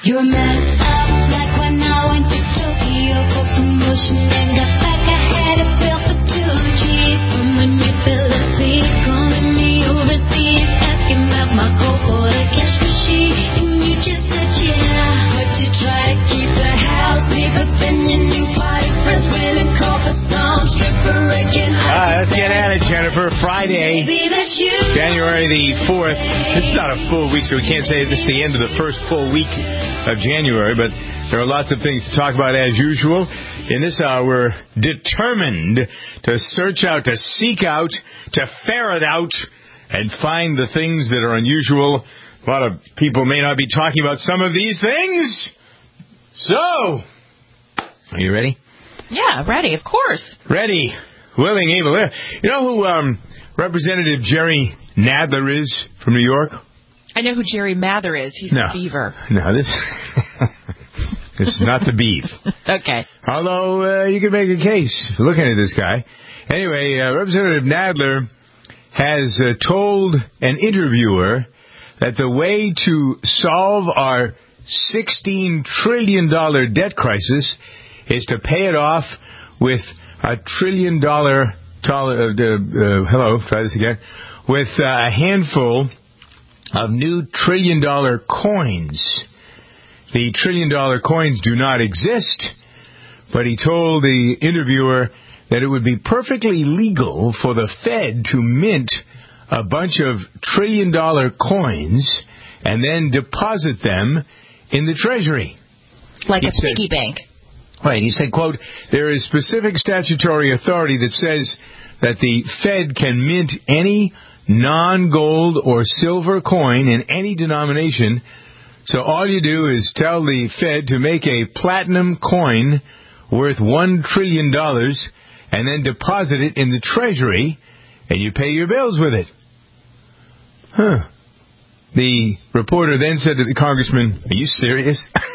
You're messed up like when I went to Tokyo for promotion and got back. I had a bill for 2G from when you fell asleep, calling me overseas, asking about my cocoa, the cash machine, and you just said yeah. But you try to keep the house bigger than your new party friends willing call for some stripper again. Let's get at it, Jennifer. Friday, January the 4th. It's not a full week, so we can't say this is the end of the first full week of January, but there are lots of things to talk about as usual. In this hour, we're determined to search out, to seek out, to ferret out, and find the things that are unusual. A lot of people may not be talking about some of these things. So, are you ready? Yeah, ready, of course. Ready, willing, able. You know who Representative Jerry Nadler is from New York? I know who Jerry Mather is. He's the beaver. No, this is not the beef. Okay. Although you could make a case looking at this guy. Anyway, Representative Nadler has told an interviewer that the way to solve our $16 trillion debt crisis is to pay it off with $1 trillion. Try this again. With a handful of new $1 trillion coins. The $1 trillion coins do not exist, but he told the interviewer that it would be perfectly legal for the Fed to mint a bunch of $1 trillion coins and then deposit them in the Treasury. Like a piggy bank. Right. He said, quote, there is specific statutory authority that says that the Fed can mint any non-gold or silver coin in any denomination. So all you do is tell the Fed to make a platinum coin worth $1 trillion and then deposit it in the Treasury, and you pay your bills with it. Huh. The reporter then said to the congressman, are you serious?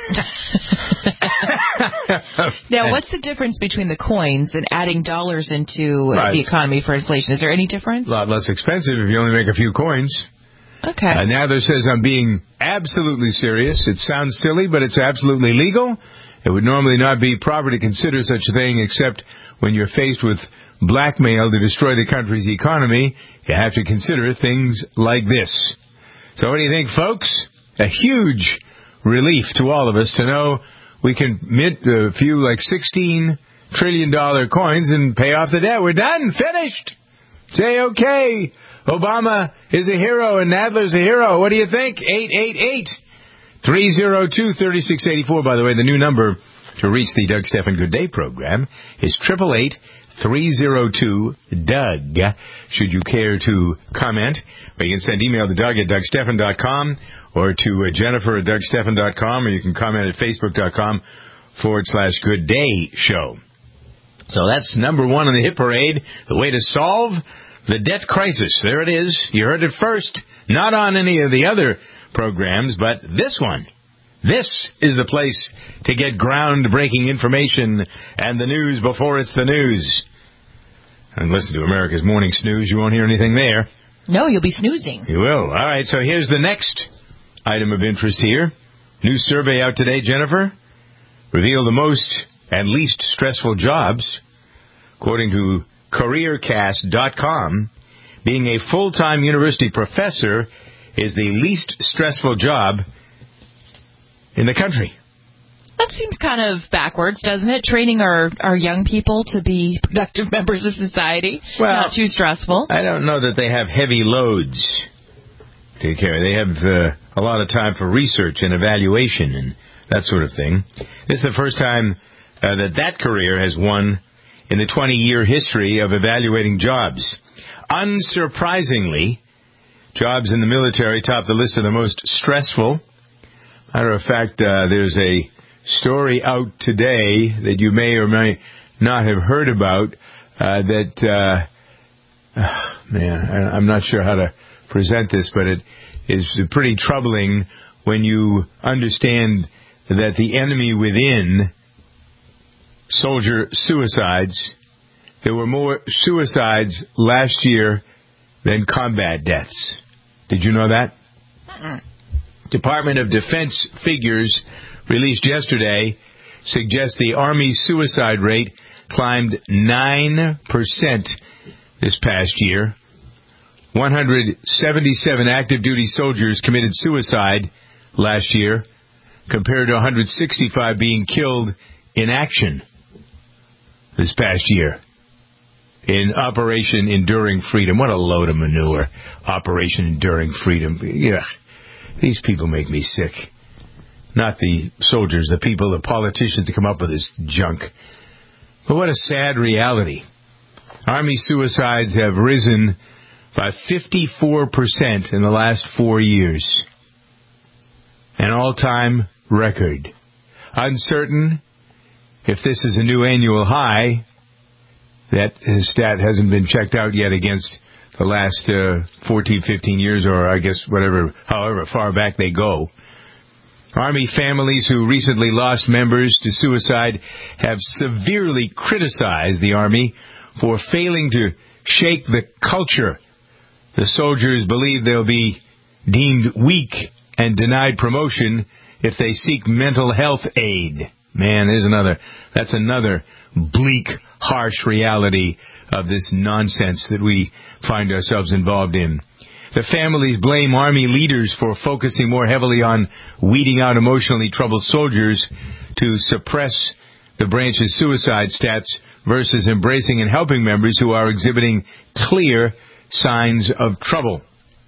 Now, what's the difference between the coins and adding dollars into the economy for inflation? Is there any difference? A lot less expensive if you only make a few coins. Okay. Nadler says, I'm being absolutely serious. It sounds silly, but it's absolutely legal. It would normally not be proper to consider such a thing except when you're faced with blackmail to destroy the country's economy. You have to consider things like this. So what do you think, folks? A huge relief to all of us to know we can mint a few like $16 trillion coins and pay off the debt. We're done. Finished. Say okay. Obama is a hero and Nadler's a hero. What do you think? 888-302-3684. By the way, the new number to reach the Doug Stephan Good Day program is 888-302-DOUG. Should you care to comment, or you can send email to Doug at DougStephan.com or to Jennifer at DougStephan.com, or you can comment at Facebook.com/Good Day Show. So that's number one on the hit parade, the way to solve the debt crisis. There it is. You heard it first. Not on any of the other programs, but this one. This is the place to get groundbreaking information and the news before it's the news. And listen to America's Morning Snooze. You won't hear anything there. No, you'll be snoozing. You will. All right, so here's the next item of interest here. New survey out today, Jennifer. Reveal the most and least stressful jobs. According to CareerCast.com, being a full-time university professor is the least stressful job in the country. That seems kind of backwards, doesn't it? Training our young people to be productive members of society. Well, not too stressful. I don't know that they have heavy loads to carry. They have a lot of time for research and evaluation and that sort of thing. This is the first time that career has won in the 20-year history of evaluating jobs. Unsurprisingly, jobs in the military top the list of the most stressful. Matter of fact, there's a story out today that you may or may not have heard about I'm not sure how to present this, but it is pretty troubling when you understand that the enemy within soldier suicides, there were more suicides last year than combat deaths. Did you know that? Department of Defense figures released yesterday suggest the Army's suicide rate climbed 9% this past year. 177 active duty soldiers committed suicide last year, compared to 165 being killed in action this past year in Operation Enduring Freedom. What a load of manure, Operation Enduring Freedom. Yeah, these people make me sick. Not the soldiers, the people, the politicians that come up with this junk. But what a sad reality. Army suicides have risen by 54% in the last 4 years. An all-time record. Uncertain if this is a new annual high. That stat hasn't been checked out yet against the last 14, 15 years, or I guess however far back they go. Army families who recently lost members to suicide have severely criticized the Army for failing to shake the culture. The soldiers believe they'll be deemed weak and denied promotion if they seek mental health aid. Man, that's another bleak, harsh reality of this nonsense that we find ourselves involved in. The families blame Army leaders for focusing more heavily on weeding out emotionally troubled soldiers to suppress the branch's suicide stats versus embracing and helping members who are exhibiting clear signs of trouble.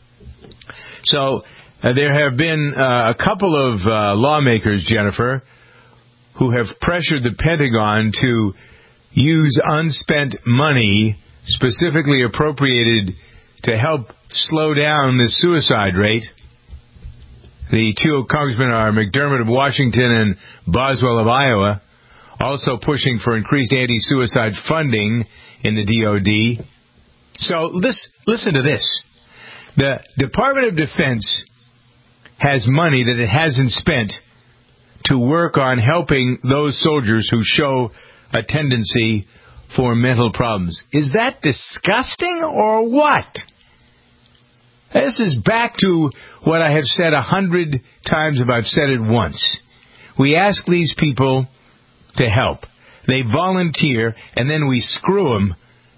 So there have been a couple of lawmakers, Jennifer, who have pressured the Pentagon to use unspent money specifically appropriated to help slow down the suicide rate. The two congressmen are McDermott of Washington and Boswell of Iowa, also pushing for increased anti-suicide funding in the DOD. So listen to this. The Department of Defense has money that it hasn't spent to work on helping those soldiers who show a tendency for mental problems. Is that disgusting or what? This is back to what I have said 100 times if I've said it once. We ask these people to help. They volunteer, and then we screw them.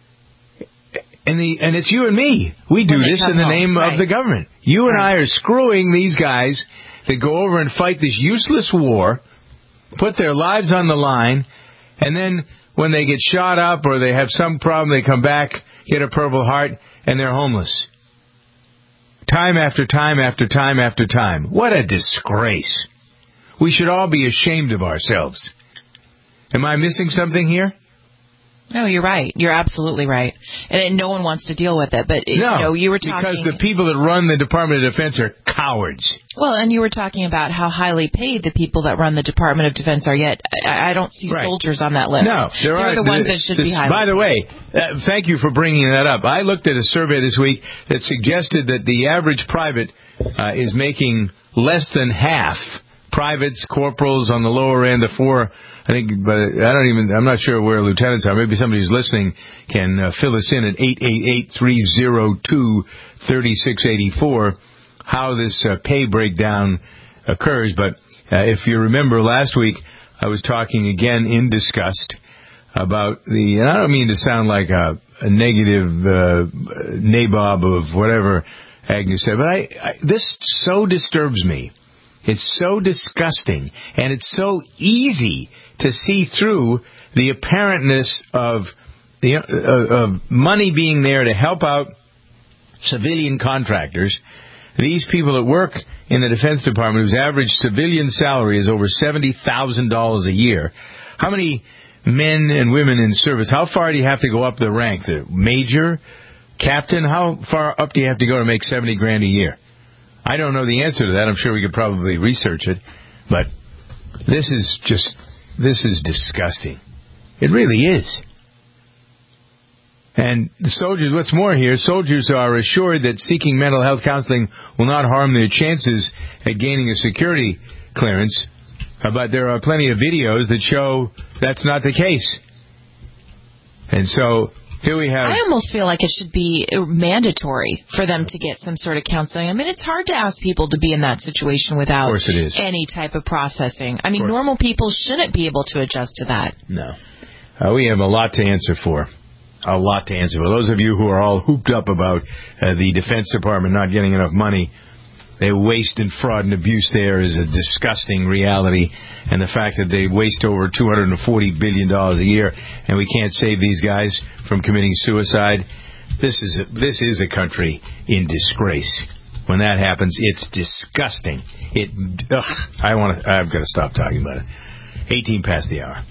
And it's you and me. We do this in the name of the government. You and I are screwing these guys that go over and fight this useless war, put their lives on the line, and then when they get shot up or they have some problem, they come back, get a Purple Heart, and they're homeless. Time after time after time after time. What a disgrace. We should all be ashamed of ourselves. Am I missing something here? No, you're right. You're absolutely right. And no one wants to deal with it. But, you were talking... because the people that run the Department of Defense are cowards. Well, and you were talking about how highly paid the people that run the Department of Defense are, yet I don't see soldiers on that list. No, they're the ones that should be highly paid. By the way, thank you for bringing that up. I looked at a survey this week that suggested that the average private is making less than half. Privates, corporals on the lower end, the four, I think, but I'm not sure where lieutenants are. Maybe somebody who's listening can fill us in at 888-302-3684 how this pay breakdown occurs. But if you remember last week, I was talking again in disgust about and I don't mean to sound like a negative nabob of whatever Agnew said, but this so disturbs me. It's so disgusting, and it's so easy to see through the apparentness of money being there to help out civilian contractors. These people that work in the Defense Department, whose average civilian salary is over $70,000 a year. How many men and women in service? How far do you have to go up the rank? The major, captain? How far up do you have to go to make $70,000 a year? I don't know the answer to that. I'm sure we could probably research it. But this is disgusting. It really is. And the soldiers, what's more here, soldiers are assured that seeking mental health counseling will not harm their chances at gaining a security clearance. But there are plenty of videos that show that's not the case. And so Here we have. I almost feel like it should be mandatory for them to get some sort of counseling. I mean, it's hard to ask people to be in that situation without Of course it is. any type of processing. I mean, normal people shouldn't be able to adjust to that. No. We have a lot to answer for. A lot to answer for. Those of you who are all hooped up about the Defense Department not getting enough money, their waste and fraud and abuse there is a disgusting reality. And the fact that they waste over $240 billion a year and we can't save these guys from committing suicide, this is a country in disgrace. When that happens, it's disgusting. I've got to stop talking about it. 18 past the hour.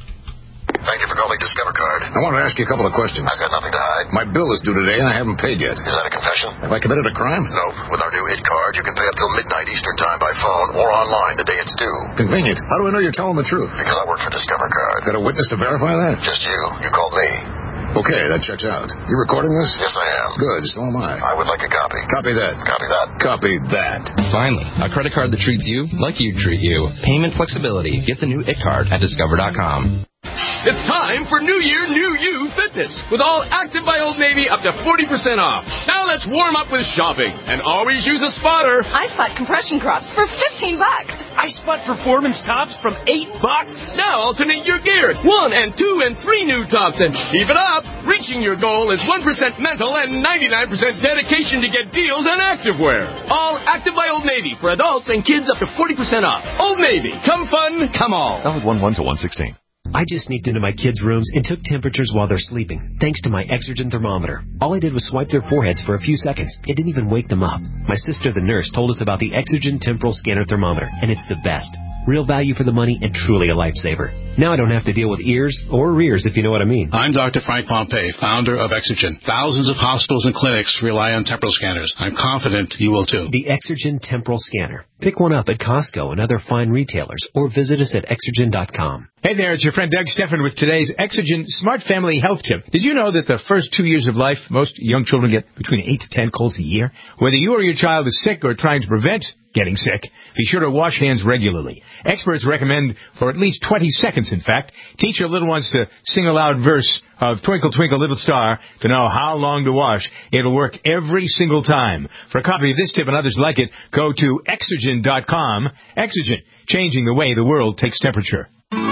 Thank you for calling Discover Card. I want to ask you a couple of questions. I've got nothing to hide. My bill is due today, and I haven't paid yet. Is that a confession? Have I committed a crime? No. With our new IT card, you can pay up till midnight Eastern Time by phone or online the day it's due. Convenient. How do I know you're telling the truth? Because I work for Discover Card. Got a witness to verify that? Just you. You called me. Okay, that checks out. You recording this? Yes, I am. Good, so am I. I would like a copy. Copy that. Copy that. Copy that. Finally, a credit card that treats you like you'd treat you. Payment flexibility. Get the new IT card at Discover.com. It's time for New Year, New You Fitness with all Active by Old Navy up to 40% off. Now let's warm up with shopping and always use a spotter. I spot compression crops for $15. I spot performance tops from $8. Now alternate your gear. 1 and 2 and 3 new tops and keep it up. Reaching your goal is 1% mental and 99% dedication to get deals on activewear. All Active by Old Navy for adults and kids up to 40% off. Old Navy. Come fun, come all. Valid 1/1 to 1/16. I just sneaked into my kids' rooms and took temperatures while they're sleeping, thanks to my Exergen thermometer. All I did was swipe their foreheads for a few seconds. It didn't even wake them up. My sister, the nurse, told us about the Exergen temporal scanner thermometer, and it's the best. Real value for the money and truly a lifesaver. Now I don't have to deal with ears or rears, if you know what I mean. I'm Dr. Frank Pompey, founder of Exergen. Thousands of hospitals and clinics rely on temporal scanners. I'm confident you will too. The Exergen temporal scanner. Pick one up at Costco and other fine retailers, or visit us at Exergen.com. Hey there, it's your friend Doug Steffen with today's Exergen Smart Family Health Tip. Did you know that the first 2 years of life, most young children get between 8 to 10 colds a year? Whether you or your child is sick or trying to prevent getting sick, be sure to wash hands regularly. Experts recommend for at least 20 seconds, in fact. Teach your little ones to sing a loud verse of Twinkle, Twinkle, Little Star to know how long to wash. It'll work every single time. For a copy of this tip and others like it, go to Exergen.com. Exergen, changing the way the world takes temperature.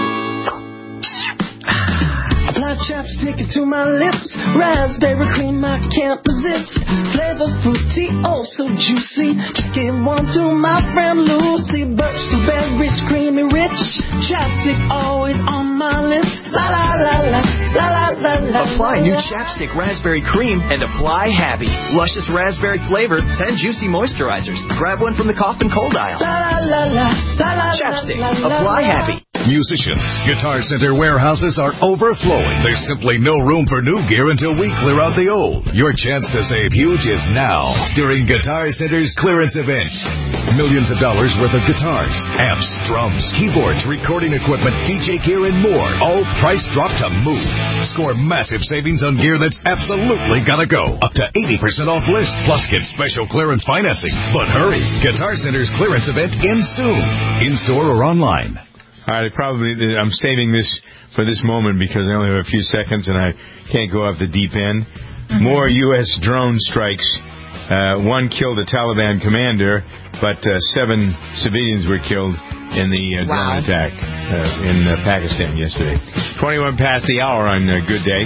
Apply chapstick to my lips. Raspberry cream I can't resist. Flavor fruity, oh so juicy. Just give one to my friend Lucy. Birch the berries creamy rich. Chapstick always on my lips. La la la la la la la la. Apply new chapstick raspberry cream and apply happy. Luscious raspberry flavor, 10 juicy moisturizers. Grab one from the cough and cold aisle. La la la la la. Chapstick. Apply happy. Musicians, Guitar Center warehouses are overflowing. There's simply no room for new gear until we clear out the old. Your chance to save huge is now during Guitar Center's clearance event. Millions of dollars worth of guitars, amps, drums, keyboards, recording equipment, DJ gear, and more. All price dropped to move. Score massive savings on gear that's absolutely gotta go. Up to 80% off list, plus get special clearance financing. But hurry, Guitar Center's clearance event ends soon. In-store or online. All right, I'm saving this for this moment because I only have a few seconds and I can't go off the deep end. Mm-hmm. More U.S. drone strikes. One killed a Taliban commander, but 7 civilians were killed in the drone attack in Pakistan yesterday. 21 past the hour on a good day.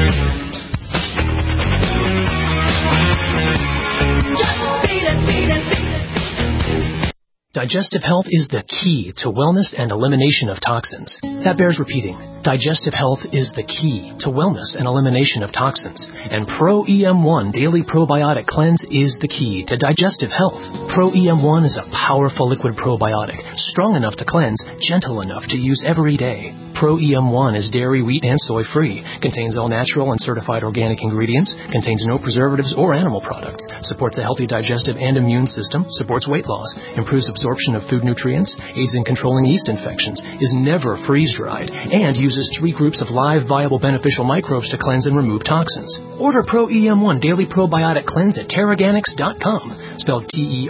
Digestive health is the key to wellness and elimination of toxins. That bears repeating. Digestive health is the key to wellness and elimination of toxins. And Pro-EM1 Daily Probiotic Cleanse is the key to digestive health. Pro-EM1 is a powerful liquid probiotic, strong enough to cleanse, gentle enough to use every day. Pro-EM1 is dairy, wheat, and soy-free, contains all natural and certified organic ingredients, contains no preservatives or animal products, supports a healthy digestive and immune system, supports weight loss, improves absorption of food nutrients, aids in controlling yeast infections, is never freeze-dried, and uses 3 groups of live, viable, beneficial microbes to cleanse and remove toxins. Order Pro-EM1 Daily Probiotic Cleanse at Teraganix.com, spelled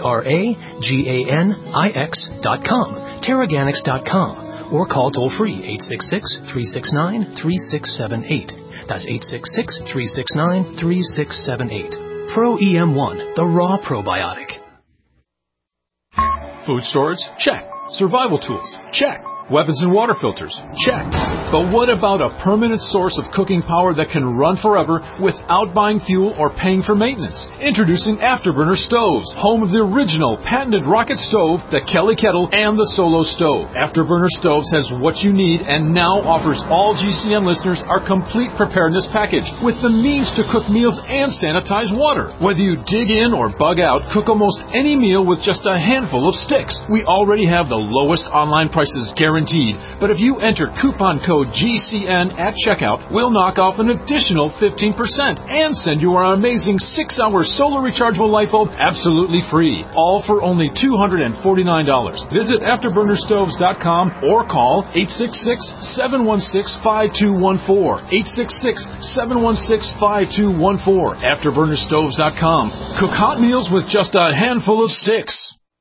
Teraganix.com, Teraganix.com, or call toll-free 866-369-3678. That's 866-369-3678. Pro EM1, the raw probiotic. Food storage? Check. Survival tools? Check. Weapons and water filters? Check. But what about a permanent source of cooking power that can run forever without buying fuel or paying for maintenance? Introducing Afterburner Stoves, home of the original patented rocket stove, the Kelly Kettle, and the Solo Stove. Afterburner Stoves has what you need and now offers all GCN listeners our complete preparedness package with the means to cook meals and sanitize water. Whether you dig in or bug out, cook almost any meal with just a handful of sticks. We already have the lowest online prices guaranteed. But if you enter coupon code GCN at checkout, we'll knock off an additional 15% and send you our amazing 6-hour solar rechargeable light bulb absolutely free. All for only $249. Visit AfterburnerStoves.com or call 866-716-5214. 866-716-5214. AfterburnerStoves.com. Cook hot meals with just a handful of sticks.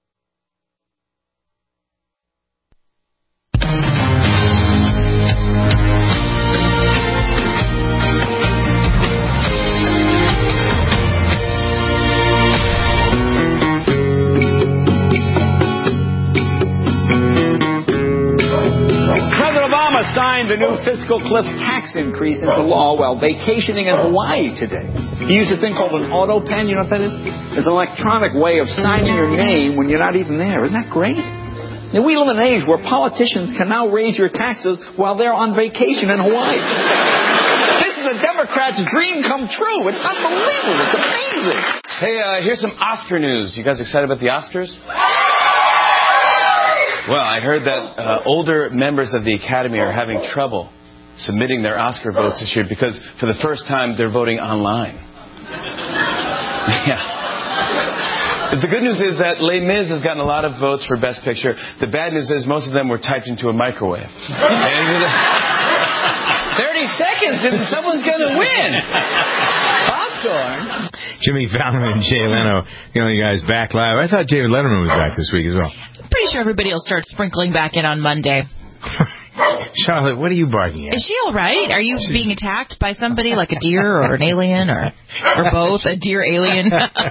Signed the new fiscal cliff tax increase into law while vacationing in Hawaii today. He used a thing called an auto pen. You know what that is? It's an electronic way of signing your name when you're not even there. Isn't that great? Now, we live in an age where politicians can now raise your taxes while they're on vacation in Hawaii. This is a Democrat's dream come true. It's unbelievable. It's amazing. Hey, here's some Oscar news. You guys excited about the Oscars? Well, I heard that older members of the Academy are having trouble submitting their Oscar votes this year because for the first time they're voting online. Yeah. But the good news is that Les Mis has gotten a lot of votes for Best Picture. The bad news is most of them were typed into a microwave. 30 seconds and someone's going to win. Popcorn. Jimmy Fallon and Jay Leno, the only guys back live. I thought David Letterman was back this week as well. I'm pretty sure everybody will start sprinkling back in on Monday. Charlotte, what are you barking at? Is she all right? Are you being attacked by somebody like a deer or an alien or both? A deer alien?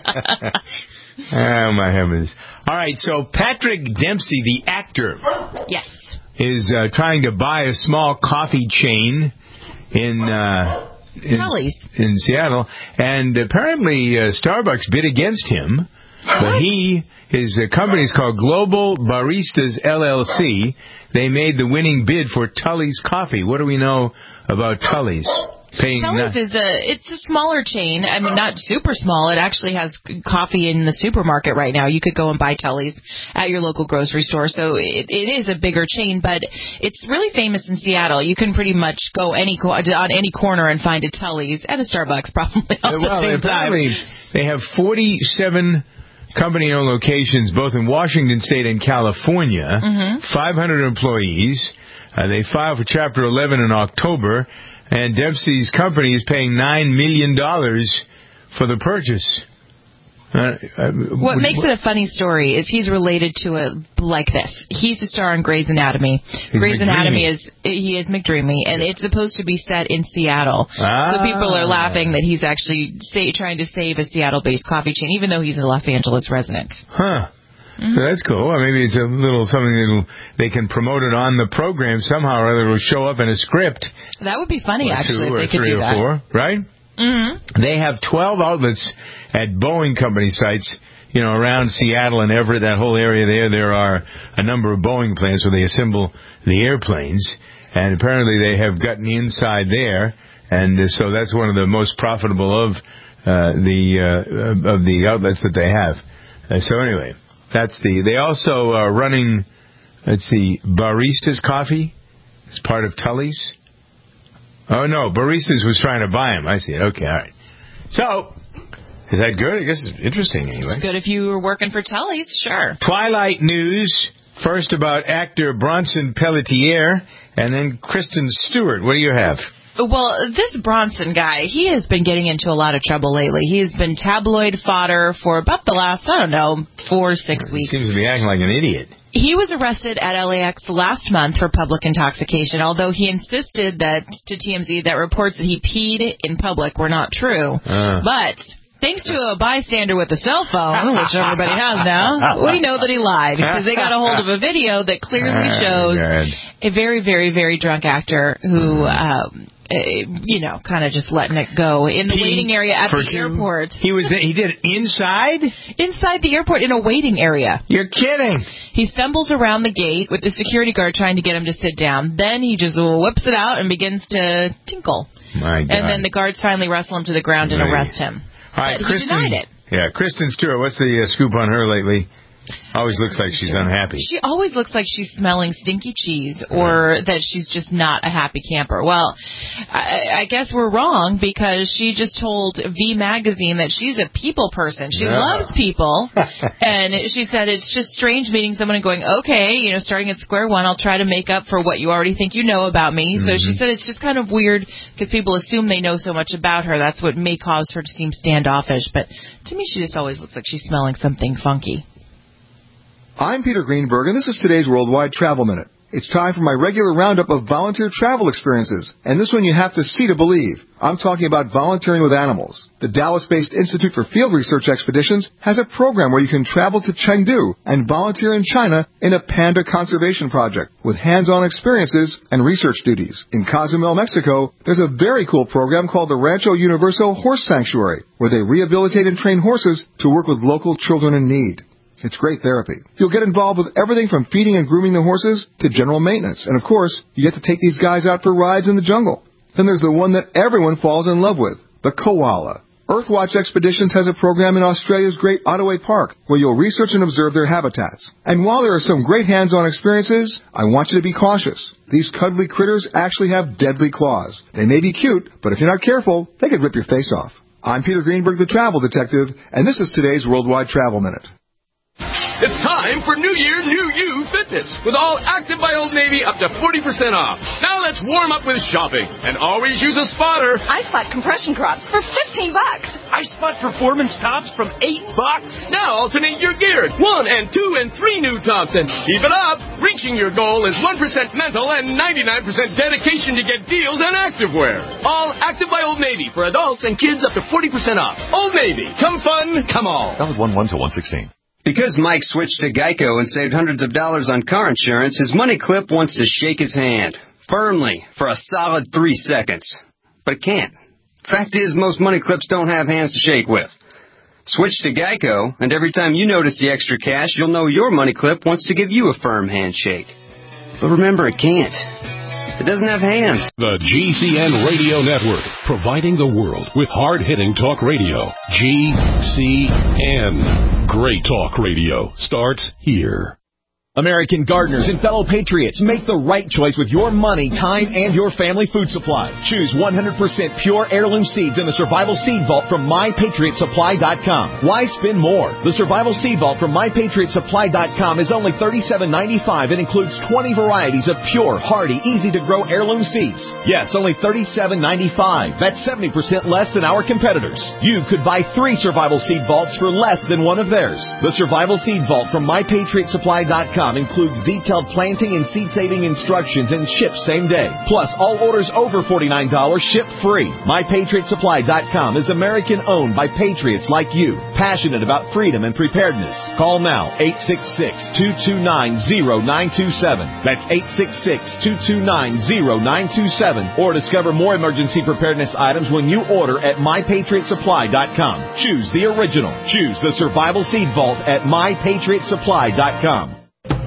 Oh, my heavens. All right, so Patrick Dempsey, the actor, yes, is trying to buy a small coffee chain in Tully's in Seattle, and apparently Starbucks bid against him. But his company is called Global Baristas LLC. They made the winning bid for Tully's Coffee. What do we know about Tully's? Tully's it's a smaller chain. I mean, not super small. It actually has coffee in the supermarket right now. You could go and buy Tully's at your local grocery store. So it is a bigger chain, but it's really famous in Seattle. You can pretty much go on any corner and find a Tully's and a Starbucks probably all the same time. They have 47 company-owned locations, both in Washington State and California, 500 employees. They filed for Chapter 11 in October, and Dempsey's company is paying $9 million for the purchase. What makes it a funny story is he's related to it like this. He's the star in Grey's Anatomy. Grey's Anatomy is McDreamy, and it's supposed to be set in Seattle. So people are laughing that he's actually trying to save a Seattle-based coffee chain, even though he's a Los Angeles resident. Huh. So that's cool. Or maybe it's a little something that they can promote it on the program somehow, or other it will show up in a script. That would be funny, actually, if they could do that. 2 or 3 or 4, right? Mm-hmm. They have 12 outlets at Boeing Company sites, around Seattle and Everett, that whole area there. There are a number of Boeing plants where they assemble the airplanes, and apparently they have gotten inside there, and so that's one of the most profitable of the outlets that they have. So anyway, they also are running, Baristas Coffee. It's part of Tully's. Oh, no, Baristas was trying to buy him. I see it. Okay, all right. So, is that good? I guess it's interesting anyway. It's good if you were working for Tully's, sure. Twilight news. First about actor Bronson Pelletier, and then Kristen Stewart. What do you have? Well, this Bronson guy, he has been getting into a lot of trouble lately. He has been tabloid fodder for about the last, 4 to 6 weeks. He seems to be acting like an idiot. He was arrested at LAX last month for public intoxication, although he insisted that to TMZ that reports that he peed in public were not true. But thanks to a bystander with a cell phone, which everybody has now, we know that he lied because they got a hold of a video that clearly shows a very, very, very drunk actor who, kind of just letting it go in the waiting area at the airport. He did it inside? Inside the airport in a waiting area. You're kidding. He stumbles around the gate with the security guard trying to get him to sit down. Then he just whips it out and begins to tinkle. My God. And then the guards finally wrestle him to the ground and arrest him. All right, but he denied it. Yeah, Kristen Stewart, what's the scoop on her lately? Always looks like she's unhappy. She always looks like she's smelling stinky cheese or that she's just not a happy camper. Well, I guess we're wrong because she just told V Magazine that she's a people person. She loves people. And she said it's just strange meeting someone and going, okay, starting at square one, I'll try to make up for what you already think you know about me. So she said it's just kind of weird because people assume they know so much about her. That's what may cause her to seem standoffish. But to me, she just always looks like she's smelling something funky. I'm Peter Greenberg, and this is today's Worldwide Travel Minute. It's time for my regular roundup of volunteer travel experiences, and this one you have to see to believe. I'm talking about volunteering with animals. The Dallas-based Institute for Field Research Expeditions has a program where you can travel to Chengdu and volunteer in China in a panda conservation project with hands-on experiences and research duties. In Cozumel, Mexico, there's a very cool program called the Rancho Universo Horse Sanctuary, where they rehabilitate and train horses to work with local children in need. It's great therapy. You'll get involved with everything from feeding and grooming the horses to general maintenance. And, of course, you get to take these guys out for rides in the jungle. Then there's the one that everyone falls in love with, the koala. Earthwatch Expeditions has a program in Australia's Great Otway Park where you'll research and observe their habitats. And while there are some great hands-on experiences, I want you to be cautious. These cuddly critters actually have deadly claws. They may be cute, but if you're not careful, they could rip your face off. I'm Peter Greenberg, the Travel Detective, and this is today's Worldwide Travel Minute. It's time for New Year, New You Fitness with all Active by Old Navy up to 40% off. Now let's warm up with shopping and always use a spotter. iSpot compression crops for $15. iSpot performance tops from $8. Now alternate your gear. 1 and 2 and 3 new tops and keep it up. Reaching your goal is 1% mental and 99% dedication to get deals on activewear. All Active by Old Navy for adults and kids up to 40% off. Old Navy. Come fun, come all. Valid 1/1 to 1/16. Because Mike switched to Geico and saved hundreds of dollars on car insurance, his money clip wants to shake his hand. Firmly, for a solid 3 seconds. But it can't. Fact is, most money clips don't have hands to shake with. Switch to Geico, and every time you notice the extra cash, you'll know your money clip wants to give you a firm handshake. But remember, it can't. It doesn't have hands. The GCN Radio Network, providing the world with hard-hitting talk radio. GCN. Great talk radio starts here. American gardeners and fellow patriots, make the right choice with your money, time, and your family food supply. Choose 100% pure heirloom seeds in the Survival Seed Vault from MyPatriotSupply.com. Why spend more? The Survival Seed Vault from MyPatriotSupply.com is only $37.95 and includes 20 varieties of pure, hardy, easy-to-grow heirloom seeds. Yes, only $37.95. That's 70% less than our competitors. You could buy 3 Survival Seed Vaults for less than one of theirs. The Survival Seed Vault from MyPatriotSupply.com includes detailed planting and seed-saving instructions and ships same day. Plus, all orders over $49 ship free. MyPatriotSupply.com is American-owned by patriots like you, passionate about freedom and preparedness. Call now, 866-229-0927. That's 866-229-0927. Or discover more emergency preparedness items when you order at MyPatriotSupply.com. Choose the original. Choose the Survival Seed Vault at MyPatriotSupply.com.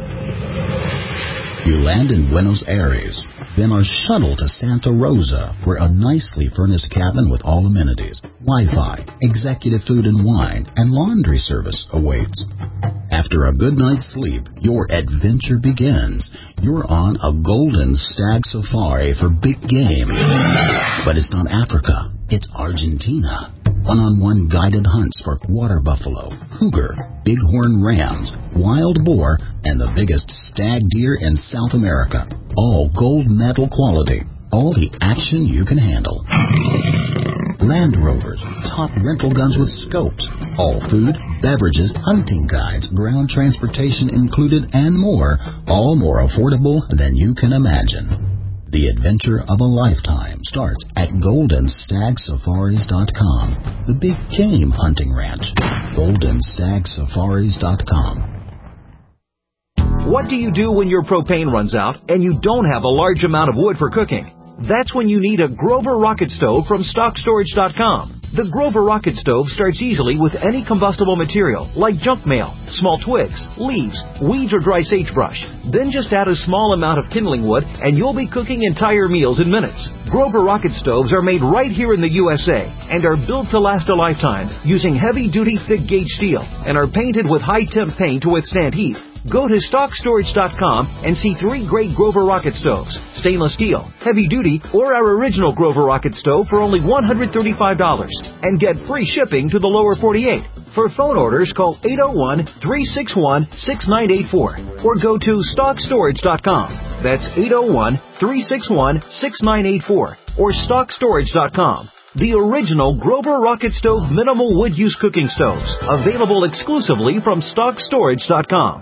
You land in Buenos Aires, then are shuttled to Santa Rosa, where a nicely furnished cabin with all amenities, Wi-Fi, executive food and wine, and laundry service awaits. After a good night's sleep, your adventure begins. You're on a golden stag safari for big game. But it's not Africa, it's Argentina. One-on-one guided hunts for water buffalo, cougar, bighorn rams, wild boar, and the biggest stag deer in South America. All gold medal quality. all the action you can handle. Land Rovers, top rental guns with scopes, all food, beverages, hunting guides, ground transportation included, and more, all more affordable than you can imagine. The adventure of a lifetime starts at GoldenStagSafaris.com, the big game hunting ranch. GoldenStagSafaris.com. What do you do when your propane runs out and you don't have a large amount of wood for cooking? That's when you need a Grover rocket stove from StockStorage.com. The Grover rocket stove starts easily with any combustible material like junk mail, small twigs, leaves, weeds, or dry sagebrush. Then just add a small amount of kindling wood and you'll be cooking entire meals in minutes. Grover rocket stoves are made right here in the USA and are built to last a lifetime using heavy-duty thick-gauge steel and are painted with high-temp paint to withstand heat. Go to StockStorage.com and see 3 great Grover rocket stoves, stainless steel, heavy duty, or our original Grover rocket stove for only $135 and get free shipping to the lower 48. For phone orders, call 801-361-6984 or go to StockStorage.com. That's 801-361-6984 or StockStorage.com. The original Grover rocket stove minimal wood use cooking stoves, available exclusively from StockStorage.com.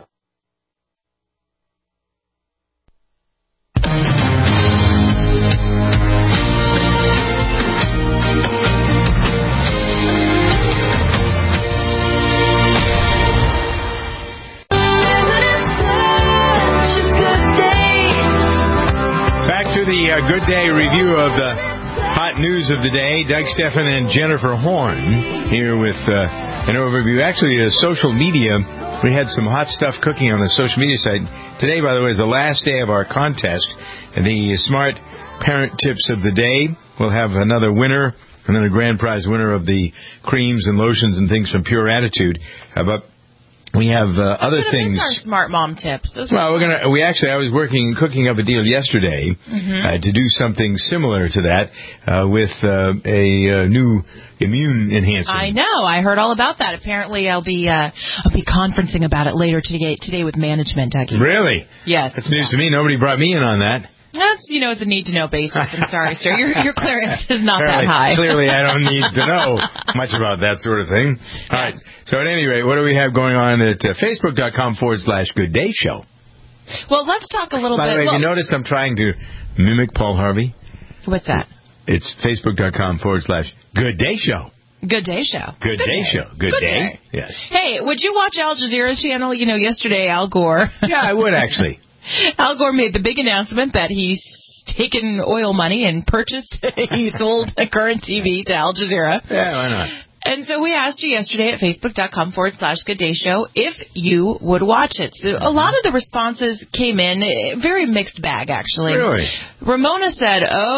The Good Day review of the hot news of the day. Doug Stephan and Jennifer Horn here with an overview. Actually, social media. We had some hot stuff cooking on the social media site. Today, by the way, is the last day of our contest. And the Smart Parent Tips of the Day. We'll have another winner and then a grand prize winner of the creams and lotions and things from Pure Attitude. But we have other things. Our Smart Mom tips. Well, I was cooking up a deal yesterday to do something similar to that with a new immune enhancing. I know. I heard all about that. Apparently, I'll be conferencing about it later today with management, Dougie. Really? Yes. That's news to me. Nobody brought me in on that. That's, it's a need-to-know basis. I'm sorry, sir. Your clearance is not that high. Clearly, I don't need to know much about that sort of thing. All right. So, at any rate, what do we have going on at Facebook.com/Good Day Show? Well, let's talk a little bit. By the way, have you noticed I'm trying to mimic Paul Harvey? What's that? It's Facebook.com/Good Day Show. Good Day Show. Good Day Show. Good day. Yes. Hey, would you watch Al Jazeera's channel? Yesterday, Al Gore. Yeah, I would actually. Al Gore made the big announcement that he's taken oil money and he sold a current TV to Al Jazeera. Yeah, why not? And so we asked you yesterday at Facebook.com/Good Day Show if you would watch it. So a lot of the responses came in, very mixed bag, actually. Really? Ramona said,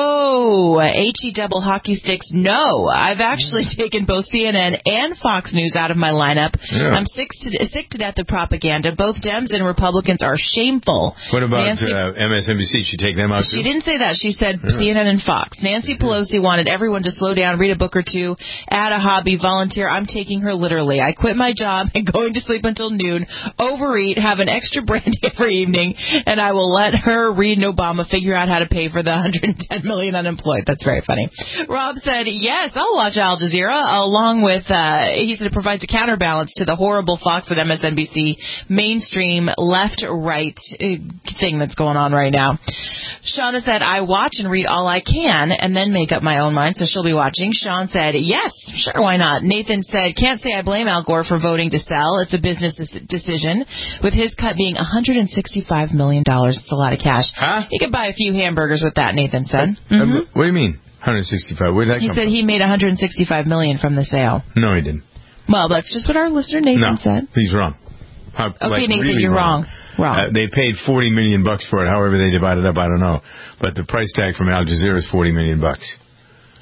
HE double hockey sticks, no. I've actually taken both CNN and Fox News out of my lineup. Yeah. I'm sick to death of propaganda. Both Dems and Republicans are shameful. What about MSNBC? Should take them out too? She didn't say that. She said CNN and Fox. Nancy Pelosi wanted everyone to slow down, read a book or two, add a hobby, volunteer. I'm taking her literally. I quit my job and going to sleep until noon, overeat, have an extra brandy every evening, and I will let her, Reid, and Obama figure out how to pay for the 110 million unemployed. That's very funny. Rob said, yes, I'll watch Al Jazeera, along with, he said it provides a counterbalance to the horrible Fox and MSNBC mainstream left-right thing that's going on right now. Shauna said, I watch and read all I can and then make up my own mind, so she'll be watching. Sean said, yes, sure, why not? Nathan said, can't say I blame Al Gore for voting to sell. It's a business decision. With his cut being $165 million, it's a lot of cash. Huh? He could buy a few hamburgers with that, Nathan said. What do you mean, 165? Where did that come from? He said he made $165 million from the sale. No, he didn't. Well, that's just what our listener Nathan said. He's wrong. Okay, Nathan, really you're wrong. They paid $40 million for it. However they divided it up, I don't know. But the price tag from Al Jazeera is $40 million.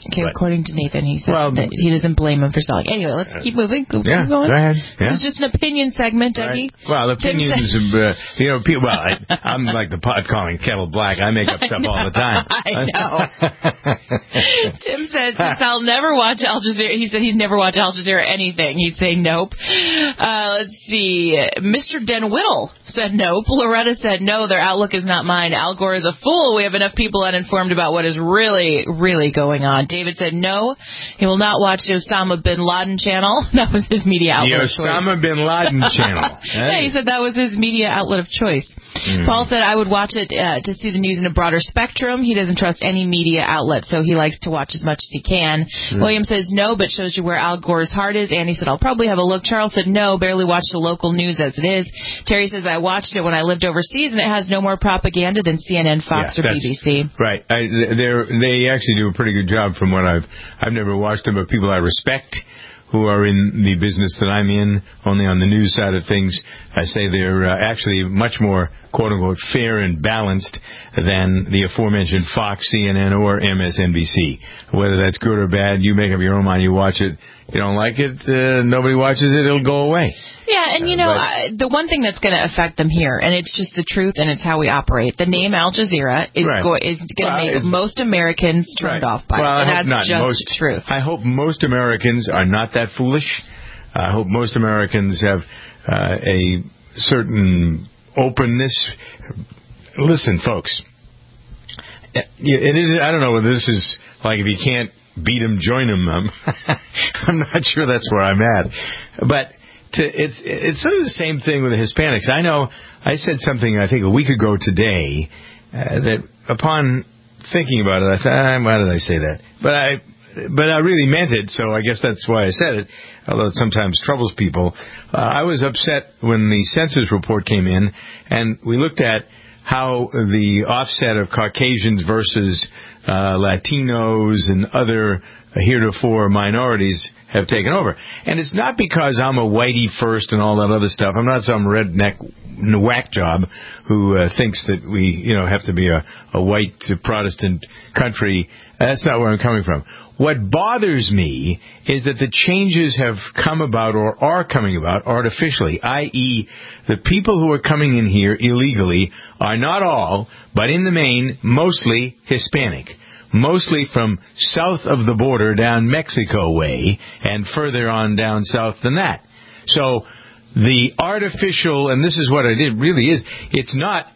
Okay, according to Nathan, he said that he doesn't blame him for selling. Anyway, let's keep moving. Keep going. Go ahead. Yeah. This is just an opinion segment, Dougie. Right. Well, opinions, people. Well, I'm like the pot calling kettle black. I make up stuff all the time. I know. Tim says, since I'll never watch Al Jazeera, he said he'd never watch Al Jazeera anything. He'd say nope. Let's see. Mr. Den Whittle said nope. Loretta said no, their outlook is not mine. Al Gore is a fool. We have enough people uninformed about what is really, really going on. David said no, he will not watch the Osama Bin Laden channel. That was his media outlet of choice. The Osama Bin Laden channel. Yeah, he said that was his media outlet of choice. Paul said, I would watch it to see the news in a broader spectrum. He doesn't trust any media outlet, so he likes to watch as much as he can. William says no, but shows you where Al Gore's heart is. Andy said, I'll probably have a look. Charles said no, barely watch the local news as it is. Terry says, I watched it when I lived overseas, and it has no more propaganda than CNN, Fox, or BBC. Right. They actually do a pretty good job from what I've never watched them, but people I respect who are in the business that I'm in, only on the news side of things, I say they're actually much more, quote-unquote, fair and balanced than the aforementioned Fox, CNN, or MSNBC. Whether that's good or bad, you make up your own mind. You watch it. You don't like it, nobody watches it, it'll go away. Yeah, and the one thing that's going to affect them here, and it's just the truth and it's how we operate, the name Al Jazeera is going to make most Americans turned off by it. And that's just the truth. I hope most Americans are not that foolish. I hope most Americans have a certain openness. Listen, folks, it is. I don't know whether this is like if you can't beat them, join them. I'm not sure that's where I'm at, but it's sort of the same thing with the Hispanics. I know I said something I think a week ago today that upon thinking about it, I thought, why did I say that? But I really meant it, so I guess that's why I said it, although it sometimes troubles people. I was upset when the census report came in, and we looked at how the offset of Caucasians versus Latinos and other heretofore minorities have taken over. And it's not because I'm a whitey first and all that other stuff. I'm not some redneck whack job who thinks that we, have to be a white Protestant country. That's not where I'm coming from. What bothers me is that the changes have come about or are coming about artificially, i.e., the people who are coming in here illegally are not all, but in the main, mostly Hispanic. Mostly from south of the border down Mexico way and further on down south than that. So the artificial, and this is what it really is, it's not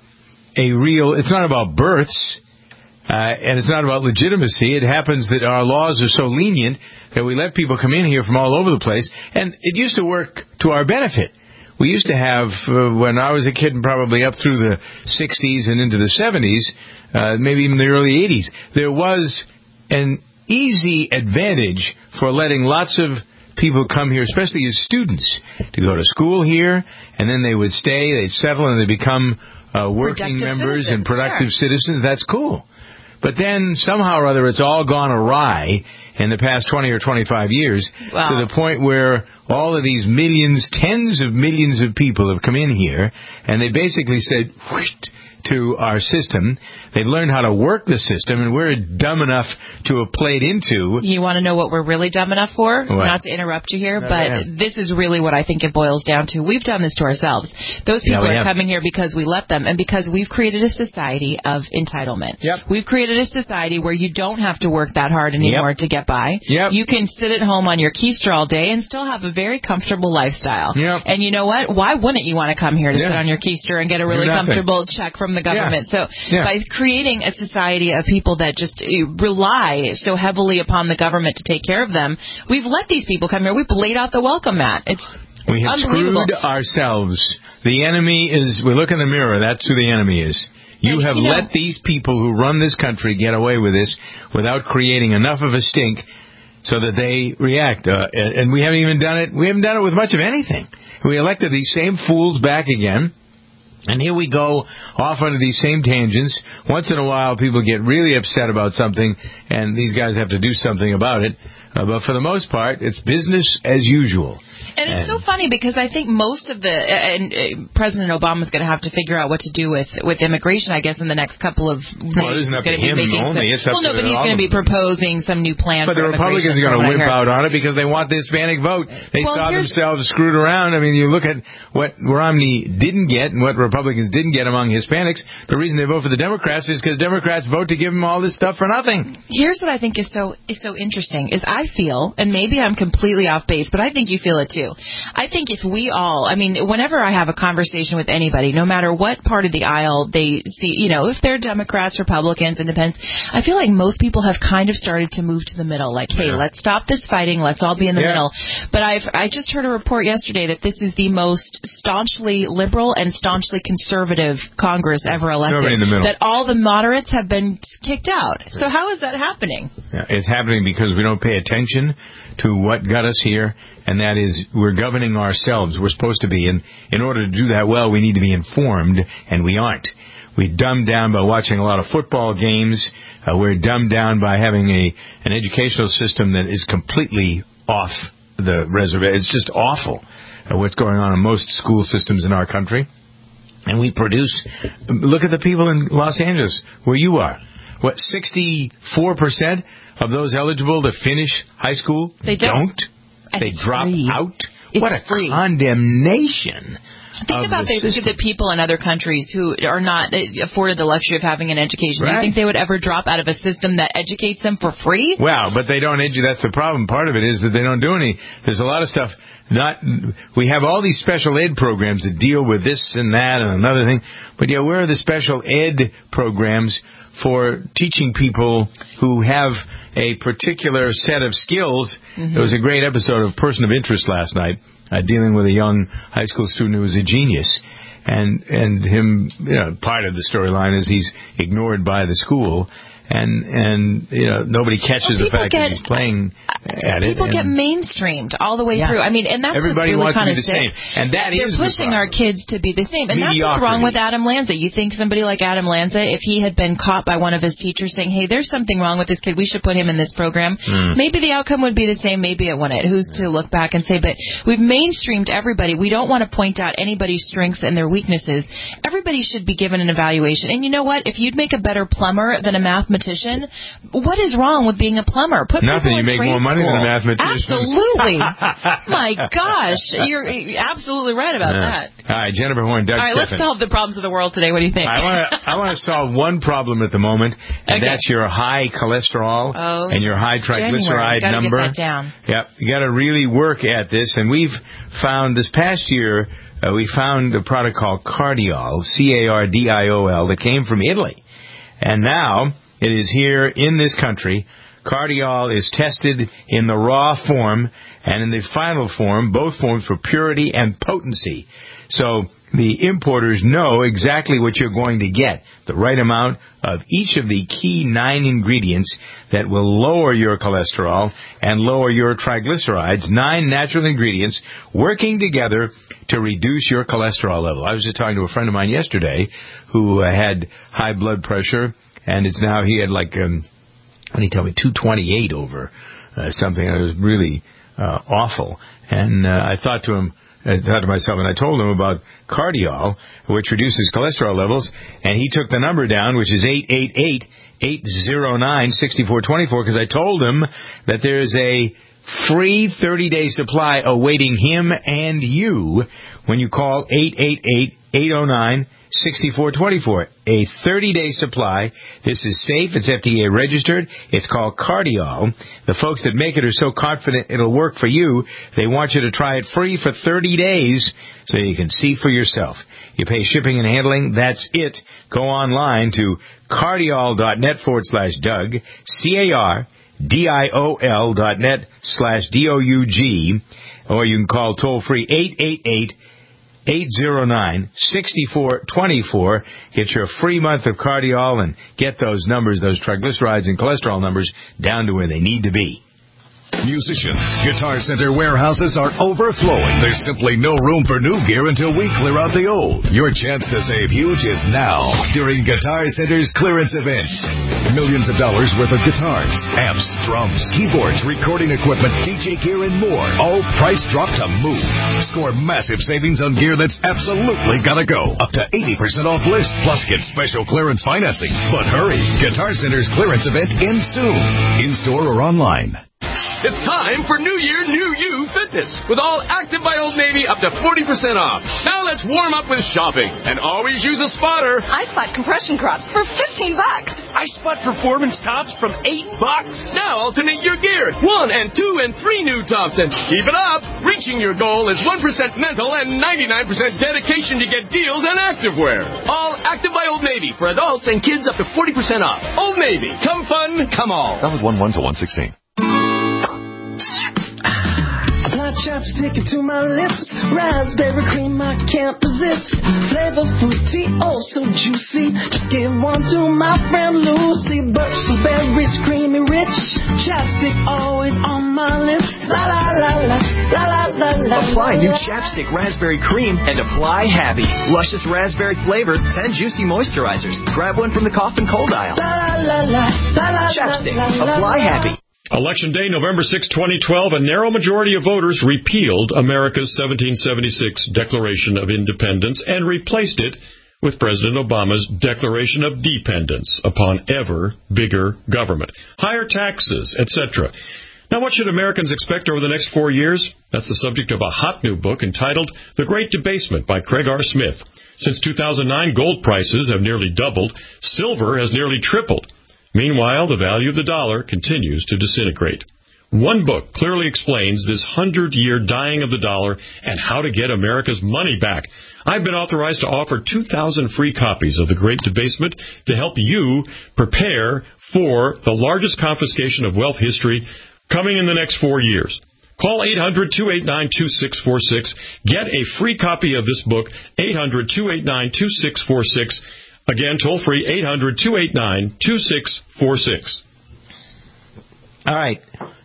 about births. And it's not about legitimacy. It happens that our laws are so lenient that we let people come in here from all over the place. And it used to work to our benefit. We used to have, when I was a kid and probably up through the 60s and into the 70s, maybe even the early 80s, there was an easy advantage for letting lots of people come here, especially as students, to go to school here, and then they would stay, they'd settle, and they become working members and productive citizens. That's cool. But then somehow or other it's all gone awry in the past 20 or 25 years to the point where all of these millions, tens of millions of people have come in here and they basically said whoosh, to our system. They've learned how to work the system, and we're dumb enough to have played into. You want to know what we're really dumb enough for? What? Not to interrupt you here, but this is really what I think it boils down to. We've done this to ourselves. Those people are coming here because we let them, and because we've created a society of entitlement. We've created a society where you don't have to work that hard anymore to get by. You can sit at home on your keister all day and still have a very comfortable lifestyle. And you know what? Why wouldn't you want to come here to sit on your keister and get a really comfortable check from the government? So by creating a society of people that just rely so heavily upon the government to take care of them, we've let these people come here. We've laid out the welcome mat. We have screwed ourselves. The enemy is, we look in the mirror, that's who the enemy is. You have let these people who run this country get away with this without creating enough of a stink so that they react. And we haven't even done it. We haven't done it with much of anything. We elected these same fools back again. And here we go off onto these same tangents. Once in a while, people get really upset about something, and these guys have to do something about it. But for the most part, it's business as usual. And it's so funny because I think most of President Obama's going to have to figure out what to do with immigration, I guess, in the next couple of days. Well, it isn't up to him only. It's up to but he's going to be proposing some new plan for immigration. But the Republicans are going to whip out on it because they want the Hispanic vote. They saw themselves screwed around. I mean, you look at what Romney didn't get and what Republicans didn't get among Hispanics. The reason they vote for the Democrats is because Democrats vote to give them all this stuff for nothing. Here's what I think is so interesting is I feel, and maybe I'm completely off base, but I think you feel it too. I think if we all, I mean, whenever I have a conversation with anybody, no matter what part of the aisle they see, you know, if they're Democrats, Republicans, Independents, I feel like most people have kind of started to move to the middle. Like, hey, let's stop this fighting. Let's all be in the middle. But I just heard a report yesterday that this is the most staunchly liberal and staunchly conservative Congress ever elected. In the middle. That all the moderates have been kicked out. So how is that happening? Yeah, it's happening because we don't pay attention to what got us here, and that is we're governing ourselves. We're supposed to be, and in order to do that well, we need to be informed, and we aren't. We dumb down by watching a lot of football games. We're dumbed down by having an educational system that is completely off the reservation. It's just awful what's going on in most school systems in our country. And we produce, look at the people in Los Angeles, where you are. What, 64% of those eligible to finish high school they don't. They drop out. It's what a free. Condemnation. Think about the people in other countries who are not afforded the luxury of having an education. Right. Do you think they would ever drop out of a system that educates them for free? Well, but they don't educate. That's the problem. Part of it is that they don't do any. There's a lot of stuff. We have all these special ed programs that deal with this and that and another thing. But yeah, where are the special ed programs for teaching people who have a particular set of skills? Mm-hmm. There was a great episode of Person of Interest last night, dealing with a young high school student who was a genius. And him, you know, part of the storyline is he's ignored by the school. And you know, nobody catches the fact that he's playing at it. People get mainstreamed all the way through. I mean, and that's everybody what's really wants to be the sick. same. And that They're pushing our kids to be the same. And that's what's wrong with Adam Lanza. You think somebody like Adam Lanza, if he had been caught by one of his teachers saying, hey, there's something wrong with this kid, we should put him in this program, maybe the outcome would be the same, maybe it wouldn't. Who's to look back and say, but we've mainstreamed everybody. We don't want to point out anybody's strengths and their weaknesses. Everybody should be given an evaluation. And you know what? If you'd make a better plumber than a mathematician, what is wrong with being a plumber? Put nothing. You make more money than a mathematician. Absolutely. My gosh. You're absolutely right about that. All right, Jennifer Horn, Doug All right, Stephan. let's solve the problems of the world today. What do you think? I want to solve one problem at the moment, and that's your high cholesterol and your high triglyceride number. Get that down. Yep. You got to really work at this. And we've found this past year, we found a product called Cardiol, Cardiol, that came from Italy. And now it is here in this country. Cardiol is tested in the raw form and in the final form, both forms for purity and potency. So the importers know exactly what you're going to get, the right amount of each of the key 9 ingredients that will lower your cholesterol and lower your triglycerides. 9 natural ingredients working together to reduce your cholesterol level. I was just talking to a friend of mine yesterday who had high blood pressure, and it's now, he had like, when he told me, 228 over something. It was really awful. And I thought to myself, and I told him about Cardiol, which reduces cholesterol levels, and he took the number down, which is 888-809-6424, because I told him that there's a free 30-day supply awaiting him and you when you call 888-809-6424. A 30-day supply. This is safe. It's FDA registered. It's called Cardiol. The folks that make it are so confident it'll work for you, they want you to try it free for 30 days so you can see for yourself. You pay shipping and handling. That's it. Go online to cardiol.net/Doug, CARDIOL.net/DOUG, or you can call toll-free 888-809-6424. Get your free month of Cardiol and get those numbers, those triglycerides and cholesterol numbers, down to where they need to be. Musicians, Guitar Center warehouses are overflowing. There's simply no room for new gear until we clear out the old. Your chance to save huge is now during Guitar Center's clearance event. Millions of dollars worth of guitars, amps, drums, keyboards, recording equipment, DJ gear, and more. All price dropped to move. Score massive savings on gear that's absolutely gotta go. Up to 80% off list, plus get special clearance financing. But hurry, Guitar Center's clearance event ends soon. In-store or online. It's time for New Year, New You Fitness with all Active by Old Navy up to 40% off. Now let's warm up with shopping and always use a spotter. I Spot compression crops for $15. I Spot performance tops from $8. Now alternate your gear. 1 and 2 and 3 new tops and keep it up. Reaching your goal is 1% mental and 99% dedication to get deals on activewear. All Active by Old Navy for adults and kids up to 40% off. Old Navy. Come fun, come all. Valid 1/1 to 1/16. Apply chapstick to my lips. Raspberry cream I can't resist. Flavor fruity, oh so juicy. Just give one to my friend Lucy. Birch berries creamy rich. Chapstick always on my lips. La la la la la la la la. Apply new chapstick raspberry cream and apply happy. Luscious raspberry flavor, 10 juicy moisturizers. Grab one from the cough and cold aisle. La la la la la. Chapstick. Apply happy. Election Day, November 6, 2012, a narrow majority of voters repealed America's 1776 Declaration of Independence and replaced it with President Obama's Declaration of Dependence upon ever bigger government, higher taxes, etc. Now, what should Americans expect over the next 4 years? That's the subject of a hot new book entitled The Great Debasement by Craig R. Smith. Since 2009, gold prices have nearly doubled. Silver has nearly tripled. Meanwhile, the value of the dollar continues to disintegrate. One book clearly explains this 100-year dying of the dollar and how to get America's money back. I've been authorized to offer 2,000 free copies of The Great Debasement to help you prepare for the largest confiscation of wealth history coming in the next 4 years. Call 800-289-2646. Get a free copy of this book, 800-289-2646. Again, toll free, 800-289-2646. All right.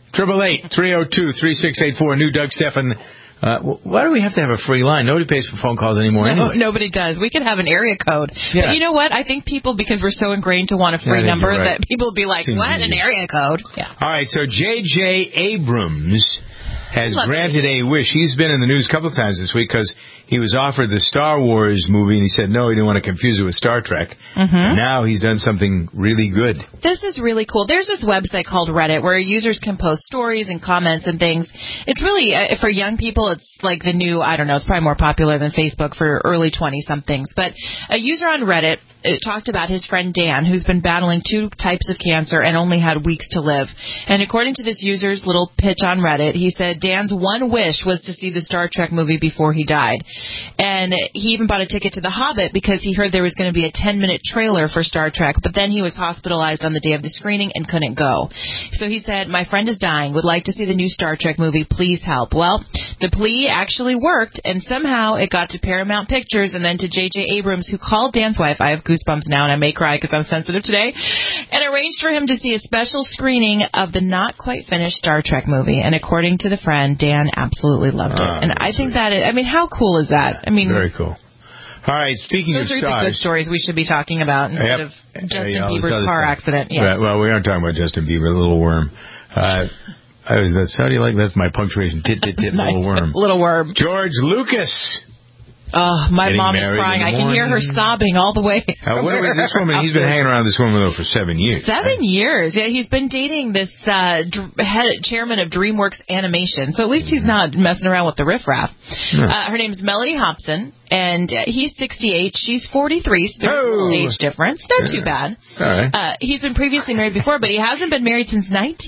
888-302-3684. New Doug Stephan. Why do we have to have a free line? Nobody pays for phone calls anymore. No, anyway. nobody does. We could have an area code. Yeah. But you know what? I think people, because we're so ingrained to want a free number, right, that people will be like, what, an area code? Yeah. All right, so J.J. Abrams has granted a wish. He's been in the news a couple of times this week because he was offered the Star Wars movie, and he said no, he didn't want to confuse it with Star Trek. Mm-hmm. Now he's done something really good. This is really cool. There's this website called Reddit where users can post stories and comments and things. It's really, for young people, it's like the new, I don't know, it's probably more popular than Facebook for early 20-somethings. But a user on Reddit talked about his friend Dan, who's been battling 2 types of cancer and only had weeks to live. And according to this user's little pitch on Reddit, he said Dan's one wish was to see the Star Trek movie before he died. And he even bought a ticket to The Hobbit because he heard there was going to be a 10-minute trailer for Star Trek, but then he was hospitalized on the day of the screening and couldn't go. So he said, my friend is dying, would like to see the new Star Trek movie, please help. Well, the plea actually worked, and somehow it got to Paramount Pictures and then to J.J. Abrams, who called Dan's wife, I have goosebumps now and I may cry because I'm sensitive today, and arranged for him to see a special screening of the not quite finished Star Trek movie. And according to the friend, Dan absolutely loved it. And I think that, I mean, how cool is that? I mean, very cool. All right, speaking of stars, those are the good stories we should be talking about instead of Justin Bieber's car accident. Yeah. Right, well, we aren't talking about Justin Bieber, Little Worm. How do you like that's my punctuation? Tit, tit, tit, nice. Little Worm. Little Worm. George Lucas. Oh, my mom is crying. I can hear her sobbing all the way. This woman, he's been hanging around this woman, though, for 7 years. 7 years. Yeah, he's been dating this chairman of DreamWorks Animation, so at least he's not messing around with the riffraff. Her name's Melody Hobson, and he's 68. She's 43, so there's a little age difference. Not too bad. All right. He's been previously married before, but he hasn't been married since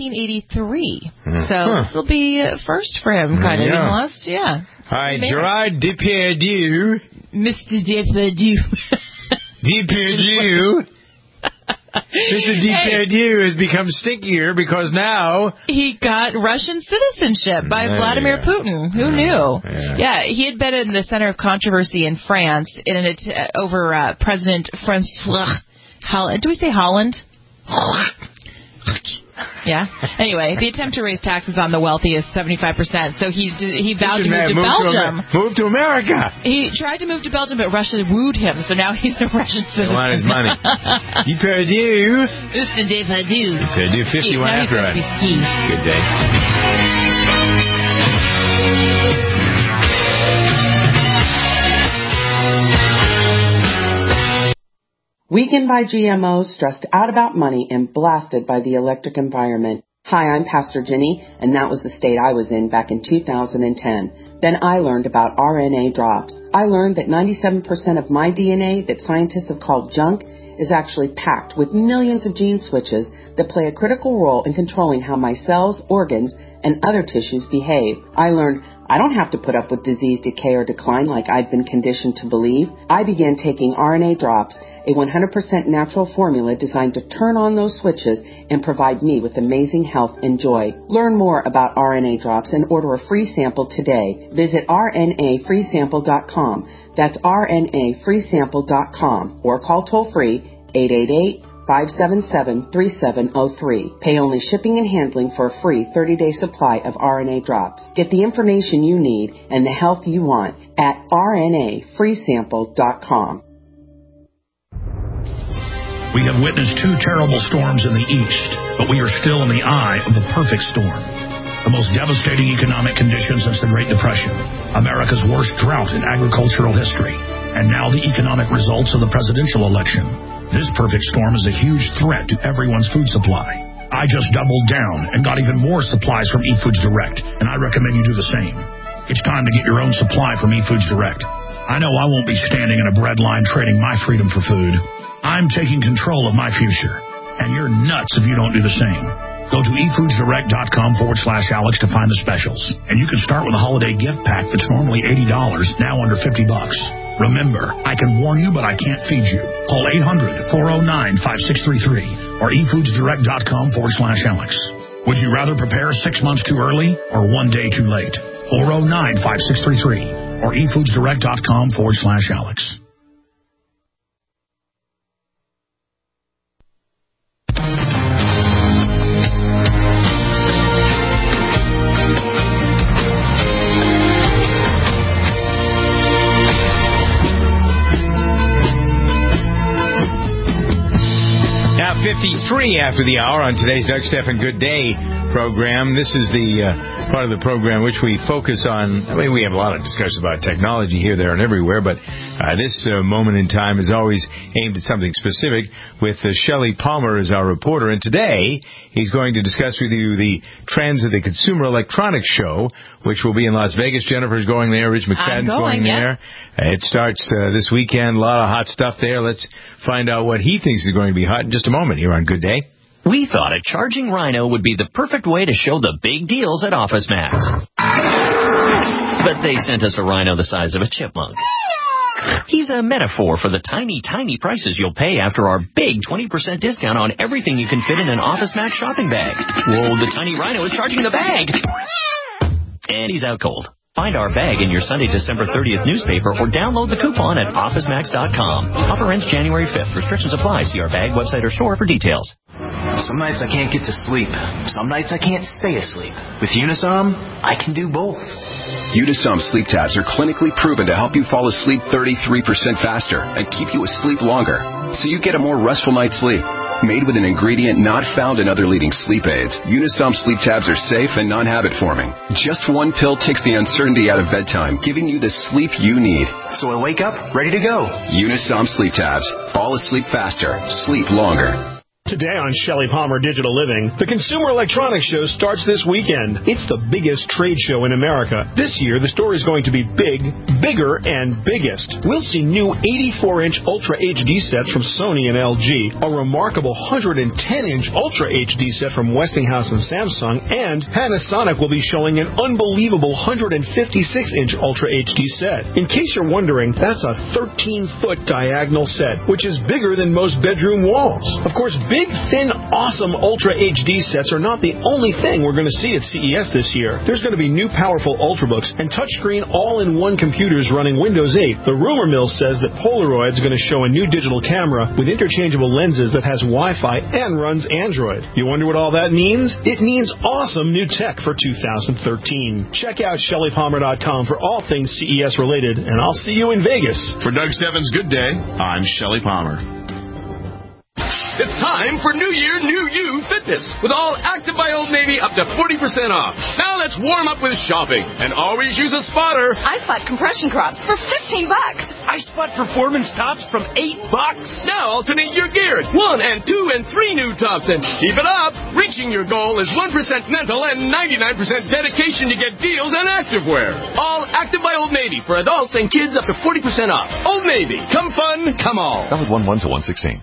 1983. So this will be a first for him, kind of. Yeah. All right, Gerard Depardieu. Mr. Depardieu. Depardieu. Mr. Depardieu has become stinkier because now he got Russian citizenship by Vladimir Putin. Who knew? Yeah, he had been in the center of controversy in France over President François Hollande. Do we say Holland? Yeah. Anyway, the attempt to raise taxes on the wealthy is 75%. So he vowed to move to Belgium. Move to America. He tried to move to Belgium, but Russia wooed him. So now he's a Russian citizen. They want his money. You perdu. Perdu 51 after it. Good day. Weakened by GMOs, stressed out about money, and blasted by the electric environment. Hi, I'm Pastor Jenny, and that was the state I was in back in 2010. Then I learned about RNA drops. I learned that 97% of my DNA that scientists have called junk is actually packed with millions of gene switches that play a critical role in controlling how my cells, organs, and other tissues behave. I learned I don't have to put up with disease, decay, or decline like I'd been conditioned to believe. I began taking RNA drops, a 100% natural formula designed to turn on those switches and provide me with amazing health and joy. Learn more about RNA drops and order a free sample today. Visit rnafreesample.com. That's rnafreesample.com or call toll-free 888-577-3703. Pay only shipping and handling for a free 30-day supply of RNA drops. Get the information you need and the health you want at rnafreesample.com. We have witnessed 2 terrible storms in the east, but we are still in the eye of the perfect storm. The most devastating economic conditions since the Great Depression, America's worst drought in agricultural history, and now the economic results of the presidential election. This perfect storm is a huge threat to everyone's food supply. I just doubled down and got even more supplies from eFoods Direct, and I recommend you do the same. It's time to get your own supply from eFoods Direct. I know I won't be standing in a bread line trading my freedom for food. I'm taking control of my future, and you're nuts if you don't do the same. Go to efoodsdirect.com/Alex to find the specials. And you can start with a holiday gift pack that's normally $80, now under $50. Remember, I can warn you, but I can't feed you. Call 800-409-5633 or efoodsdirect.com/Alex. Would you rather prepare 6 months too early or 1 day too late? 409-5633 or efoodsdirect.com/Alex. Now 53 after the hour on today's Doug Stephan Good Day program. This is the part of the program which we focus on. I mean, we have a lot of discussion about technology here, there, and everywhere, but this moment in time is always aimed at something specific with Shelley Palmer as our reporter. And today, he's going to discuss with you the trends of the Consumer Electronics Show, which will be in Las Vegas. Jennifer's going there. Rich McFadden's going there. It starts this weekend. A lot of hot stuff there. Let's find out what he thinks is going to be hot in just a moment here on Good Day. We thought a charging Rhino would be the perfect way to show the big deals at OfficeMax. But they sent us a Rhino the size of a chipmunk. He's a metaphor for the tiny, tiny prices you'll pay after our big 20% discount on everything you can fit in an OfficeMax shopping bag. Whoa, the tiny Rhino is charging the bag! And he's out cold. Find our bag in your Sunday, December 30th newspaper or download the coupon at OfficeMax.com. Offer ends January 5th. Restrictions apply. See our bag website or store for details. Some nights I can't get to sleep. Some nights I can't stay asleep. With Unisom, I can do both. Unisom sleep tabs are clinically proven to help you fall asleep 33% faster and keep you asleep longer, so you get a more restful night's sleep. Made with an ingredient not found in other leading sleep aids, Unisom sleep tabs are safe and non-habit forming. Just one pill takes the uncertainty out of bedtime, giving you the sleep you need. So I wake up ready to go. Unisom sleep tabs. Fall asleep faster. Sleep longer. Today on Shelley Palmer Digital Living, the Consumer Electronics Show starts this weekend. It's the biggest trade show in America. This year, the store is going to be big, bigger, and biggest. We'll see new 84-inch Ultra HD sets from Sony and LG, a remarkable 110-inch Ultra HD set from Westinghouse and Samsung, and Panasonic will be showing an unbelievable 156-inch Ultra HD set. In case you're wondering, that's a 13-foot diagonal set, which is bigger than most bedroom walls. Of course, big, thin, awesome Ultra HD sets are not the only thing we're going to see at CES this year. There's going to be new powerful Ultrabooks and touchscreen all-in-one computers running Windows 8. The rumor mill says that Polaroid's going to show a new digital camera with interchangeable lenses that has Wi-Fi and runs Android. You wonder what all that means? It means awesome new tech for 2013. Check out ShellyPalmer.com for all things CES related, and I'll see you in Vegas. For Doug Stebbins' Good Day, I'm Shelly Palmer. It's time for New Year, New You Fitness with all Active by Old Navy up to 40% off. Now let's warm up with shopping and always use a spotter. I spot compression crops for $15. I spot performance tops from $8. Now alternate your gear. 1 and 2 and 3 new tops and keep it up. Reaching your goal is 1% mental and 99% dedication to get deals on activewear. All Active by Old Navy for adults and kids up to 40% off. Old Navy. Come fun, come all. Valid 1/1 to 1/16.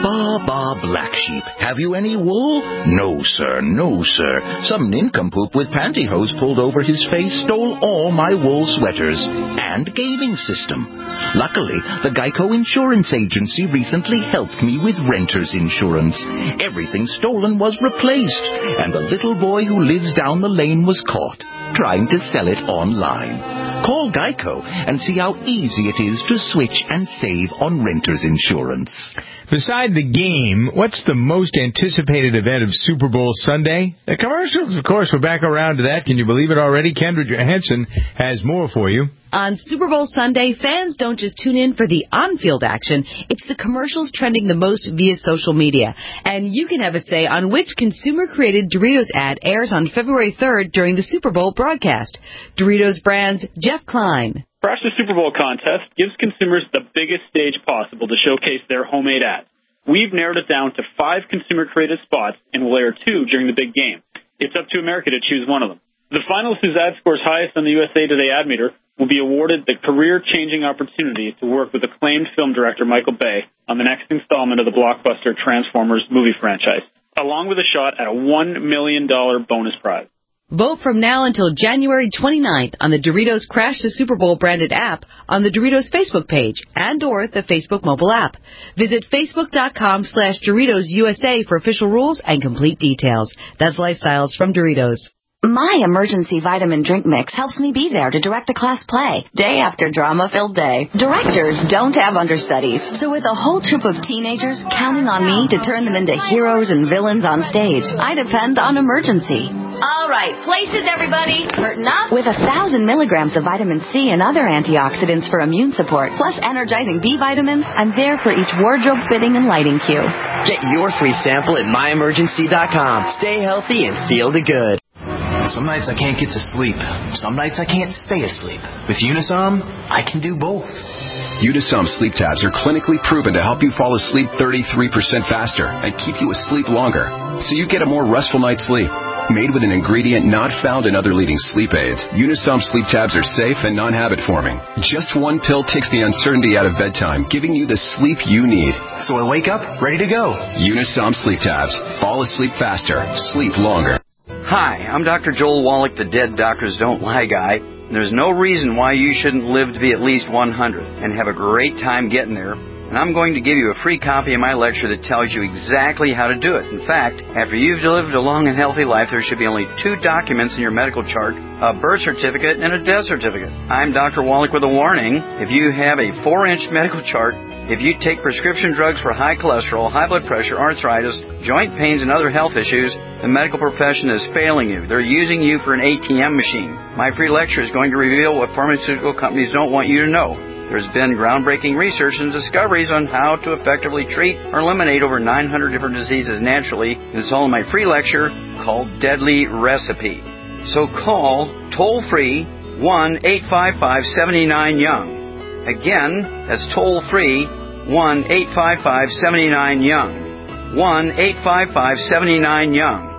Bah, black sheep. Have you any wool? No, sir, no, sir. Some nincompoop with pantyhose pulled over his face stole all my wool sweaters and gaming system. Luckily, the Geico Insurance Agency recently helped me with renter's insurance. Everything stolen was replaced, and the little boy who lives down the lane was caught trying to sell it online. Call Geico and see how easy it is to switch and save on renter's insurance. Beside the game, what's the most anticipated event of Super Bowl Sunday? The commercials, of course, we're back around to that. Can you believe it already? Kendra Johansson has more for you. On Super Bowl Sunday, fans don't just tune in for the on-field action. It's the commercials trending the most via social media. And you can have a say on which consumer-created Doritos ad airs on February 3rd during the Super Bowl broadcast. Doritos brand's Jeff Klein. Crash the Super Bowl contest gives consumers the biggest stage possible to showcase their homemade ads. We've narrowed it down to 5 consumer-created spots and will air 2 during the big game. It's up to America to choose one of them. The finalist whose ad scores highest on the USA Today Ad Meter will be awarded the career-changing opportunity to work with acclaimed film director Michael Bay on the next installment of the blockbuster Transformers movie franchise, along with a shot at a $1 million bonus prize. Vote from now until January 29th on the Doritos Crash the Super Bowl branded app on the Doritos Facebook page and or the Facebook mobile app. Visit Facebook.com/Doritos USA for official rules and complete details. That's Lifestyles from Doritos. My emergency vitamin drink mix helps me be there to direct the class play, day after drama-filled day. Directors don't have understudies, so with a whole troop of teenagers counting on me to turn them into heroes and villains on stage, I depend on Emergency. All right, places, everybody. Curtain up. With 1,000 milligrams of vitamin C and other antioxidants for immune support, plus energizing B vitamins, I'm there for each wardrobe fitting and lighting cue. Get your free sample at myemergency.com. Stay healthy and feel the good. Some nights I can't get to sleep. Some nights I can't stay asleep. With Unisom, I can do both. Unisom sleep tabs are clinically proven to help you fall asleep 33% faster and keep you asleep longer, so you get a more restful night's sleep. Made with an ingredient not found in other leading sleep aids, Unisom sleep tabs are safe and non-habit forming. Just one pill takes the uncertainty out of bedtime, giving you the sleep you need. So I wake up ready to go. Unisom sleep tabs. Fall asleep faster. Sleep longer. Hi, I'm Dr. Joel Wallach, the Dead Doctors Don't Lie guy. There's no reason why you shouldn't live to be at least 100 and have a great time getting there. And I'm going to give you a free copy of my lecture that tells you exactly how to do it. In fact, after you've lived a long and healthy life, there should be only 2 documents in your medical chart, a birth certificate and a death certificate. I'm Dr. Wallach with a warning. If you have a 4-inch medical chart, if you take prescription drugs for high cholesterol, high blood pressure, arthritis, joint pains, and other health issues, the medical profession is failing you. They're using you for an ATM machine. My free lecture is going to reveal what pharmaceutical companies don't want you to know. There's been groundbreaking research and discoveries on how to effectively treat or eliminate over 900 different diseases naturally. It's all in my free lecture called Deadly Recipe. So call toll-free 1-855-79-YOUNG. Again, that's toll-free 1-855-79-YOUNG. 1-855-79-YOUNG.